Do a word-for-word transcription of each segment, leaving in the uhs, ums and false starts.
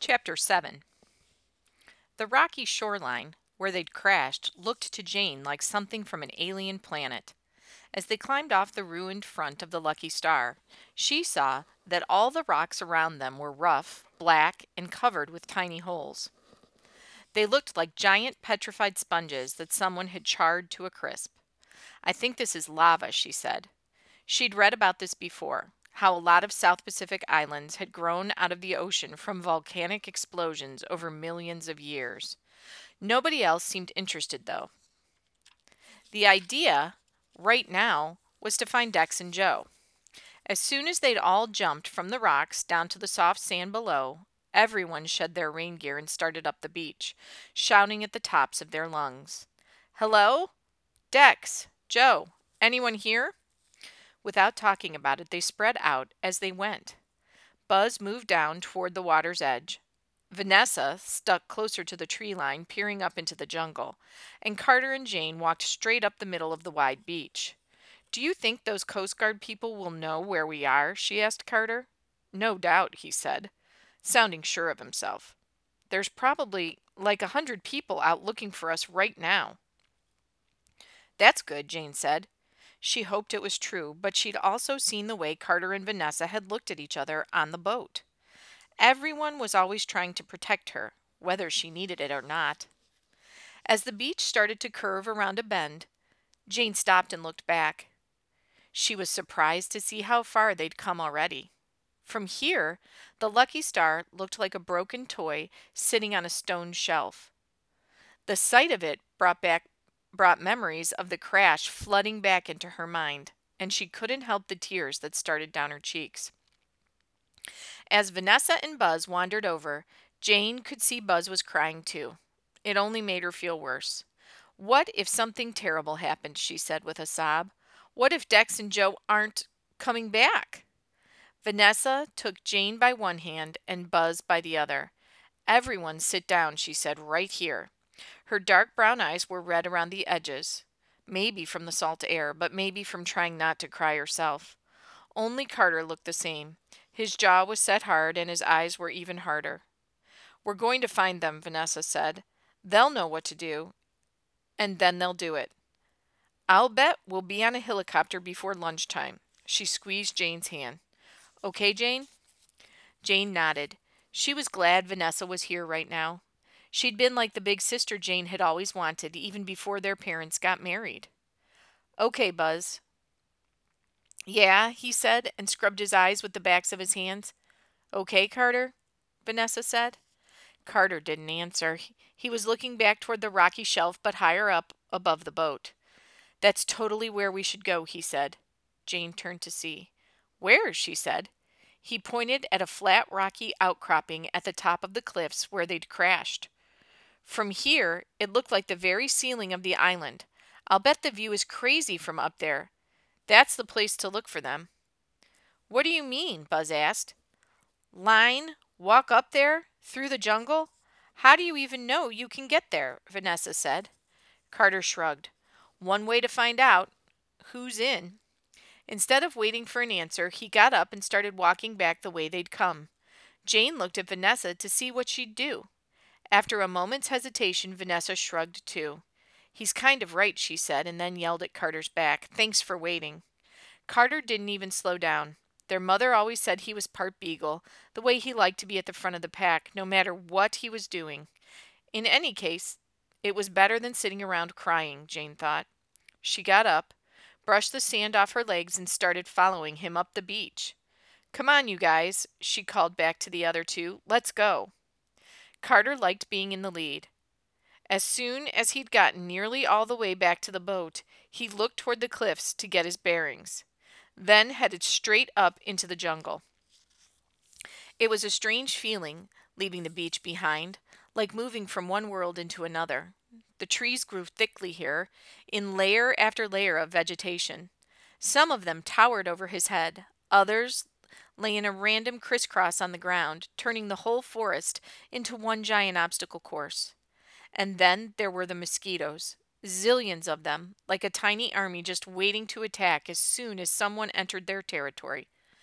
Chapter seven. The rocky shoreline, where they'd crashed, looked to Jane like something from an alien planet. As they climbed off the ruined front of the Lucky Star, she saw that all the rocks around them were rough, black, and covered with tiny holes. They looked like giant petrified sponges that someone had charred to a crisp. "I think this is lava," she said. She'd read about this before, how a lot of South Pacific islands had grown out of the ocean from volcanic explosions over millions of years. Nobody else seemed interested, though. The idea, right now, was to find Dex and Joe. As soon as they'd all jumped from the rocks down to the soft sand below, everyone shed their rain gear and started up the beach, shouting at the tops of their lungs. "Hello? Dex? Joe? Anyone here?" Without talking about it, they spread out as they went. Buzz moved down toward the water's edge. Vanessa stuck closer to the tree line, peering up into the jungle, and Carter and Jane walked straight up the middle of the wide beach. "Do you think those Coast Guard people will know where we are?" she asked Carter. "No doubt," he said, sounding sure of himself. "There's probably like a hundred people out looking for us right now." "That's good," Jane said. She hoped it was true, but she'd also seen the way Carter and Vanessa had looked at each other on the boat. Everyone was always trying to protect her, whether she needed it or not. As the beach started to curve around a bend, Jane stopped and looked back. She was surprised to see how far they'd come already. From here, the Lucky Star looked like a broken toy sitting on a stone shelf. The sight of it brought back brought memories of the crash flooding back into her mind, and she couldn't help the tears that started down her cheeks. As Vanessa and Buzz wandered over, Jane could see Buzz was crying too. It only made her feel worse. "What if something terrible happened?" she said with a sob. "What if Dex and Joe aren't coming back?" Vanessa took Jane by one hand and Buzz by the other. "Everyone sit down," she said, "right here." Her dark brown eyes were red around the edges. Maybe from the salt air, but maybe from trying not to cry herself. Only Carter looked the same. His jaw was set hard and his eyes were even harder. "We're going to find them," Vanessa said. "They'll know what to do, and then they'll do it. I'll bet we'll be on a helicopter before lunchtime." She squeezed Jane's hand. "Okay, Jane?" Jane nodded. She was glad Vanessa was here right now. She'd been like the big sister Jane had always wanted, even before their parents got married. "Okay, Buzz." "Yeah," he said, and scrubbed his eyes with the backs of his hands. "Okay, Carter?" Vanessa said. Carter didn't answer. He he was looking back toward the rocky shelf, but higher up above the boat. "That's totally where we should go," he said. Jane turned to see. "Where?" she said. He pointed at a flat rocky outcropping at the top of the cliffs where they'd crashed. "From here, it looked like the very ceiling of the island. I'll bet the view is crazy from up there. That's the place to look for them." "What do you mean?" Buzz asked. "Line? Walk up there? Through the jungle? How do you even know you can get there?" Vanessa said. Carter shrugged. "One way to find out. Who's in?" Instead of waiting for an answer, he got up and started walking back the way they'd come. Jane looked at Vanessa to see what she'd do. After a moment's hesitation, Vanessa shrugged too. "He's kind of right," she said, and then yelled at Carter's back, "Thanks for waiting." Carter didn't even slow down. Their mother always said he was part beagle, the way he liked to be at the front of the pack, no matter what he was doing. In any case, it was better than sitting around crying, Jane thought. She got up, brushed the sand off her legs, and started following him up the beach. "Come on, you guys," she called back to the other two. "Let's go." Carter liked being in the lead. As soon as he'd gotten nearly all the way back to the boat, he looked toward the cliffs to get his bearings, then headed straight up into the jungle. It was a strange feeling, leaving the beach behind, like moving from one world into another. The trees grew thickly here, in layer after layer of vegetation. Some of them towered over his head, others lay in a random crisscross on the ground, turning the whole forest into one giant obstacle course. And then there were the mosquitoes, zillions of them, like a tiny army just waiting to attack as soon as someone entered their territory.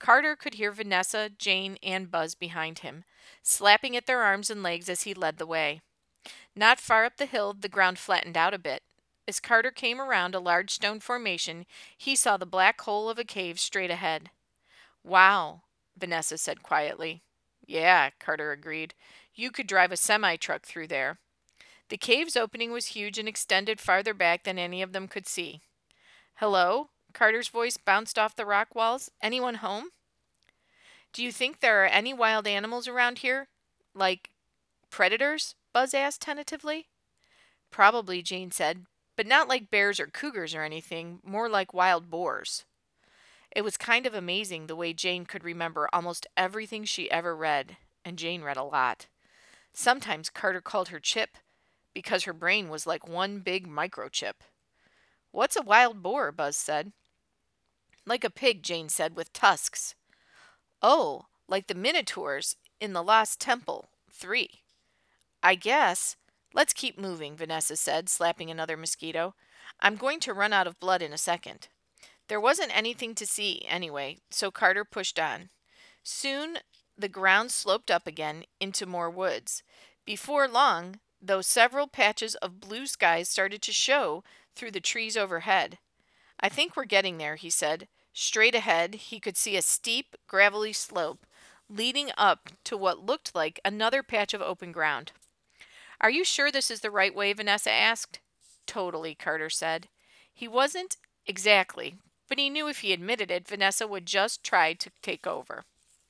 Carter could hear Vanessa, Jane, and Buzz behind him, slapping at their arms and legs as he led the way. Not far up the hill, the ground flattened out a bit. As Carter came around a large stone formation, he saw the black hole of a cave straight ahead. "Wow," Vanessa said quietly. "Yeah," Carter agreed. "You could drive a semi-truck through there." The cave's opening was huge and extended farther back than any of them could see. "Hello?" Carter's voice bounced off the rock walls. "Anyone home?" "Do you think there are any wild animals around here? Like predators?" Buzz asked tentatively. "Probably," Jane said, "but not like bears or cougars or anything, more like wild boars." It was kind of amazing the way Jane could remember almost everything she ever read, and Jane read a lot. Sometimes Carter called her Chip, because her brain was like one big microchip. "What's a wild boar?" Buzz said. "Like a pig," Jane said, "with tusks." "Oh, like the Minotaurs in the Lost Temple three. I guess. Let's keep moving," Vanessa said, slapping another mosquito. "I'm going to run out of blood in a second." There wasn't anything to see, anyway, so Carter pushed on. Soon the ground sloped up again into more woods. Before long, though, several patches of blue skies started to show through the trees overhead. "I think we're getting there," he said. Straight ahead, he could see a steep, gravelly slope leading up to what looked like another patch of open ground. "Are you sure this is the right way?" Vanessa asked. "Totally," Carter said. He wasn't exactly, but he knew if he admitted it, Vanessa would just try to take over.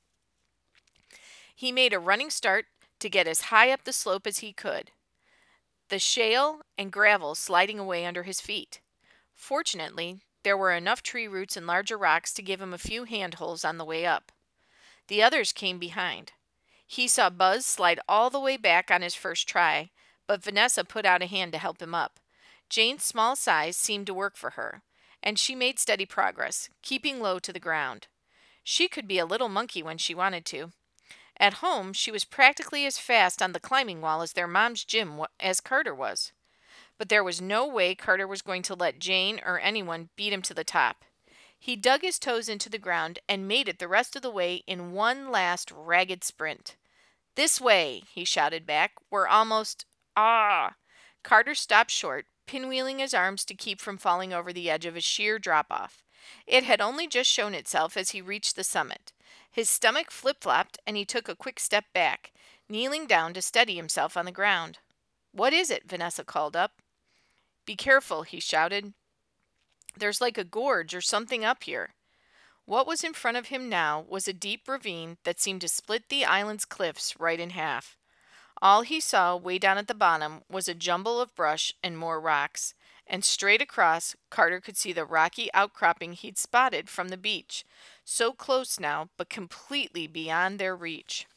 He made a running start to get as high up the slope as he could, the shale and gravel sliding away under his feet. Fortunately, there were enough tree roots and larger rocks to give him a few handholds on the way up. The others came behind. He saw Buzz slide all the way back on his first try, but Vanessa put out a hand to help him up. Jane's small size seemed to work for her, and she made steady progress, keeping low to the ground. She could be a little monkey when she wanted to. At home, she was practically as fast on the climbing wall as their mom's Jim wa- as Carter was. But there was no way Carter was going to let Jane or anyone beat him to the top. He dug his toes into the ground and made it the rest of the way in one last ragged sprint. "This way," he shouted back. "We're almost—" "Ah!" Carter stopped short, pinwheeling his arms to keep from falling over the edge of a sheer drop-off. It had only just shown itself as he reached the summit. His stomach flip-flopped, and he took a quick step back, kneeling down to steady himself on the ground. "What is it?" Vanessa called up. "Be careful," he shouted. "There's like a gorge or something up here." What was in front of him now was a deep ravine that seemed to split the island's cliffs right in half. All he saw way down at the bottom was a jumble of brush and more rocks, and straight across, Carter could see the rocky outcropping he'd spotted from the beach, so close now, but completely beyond their reach.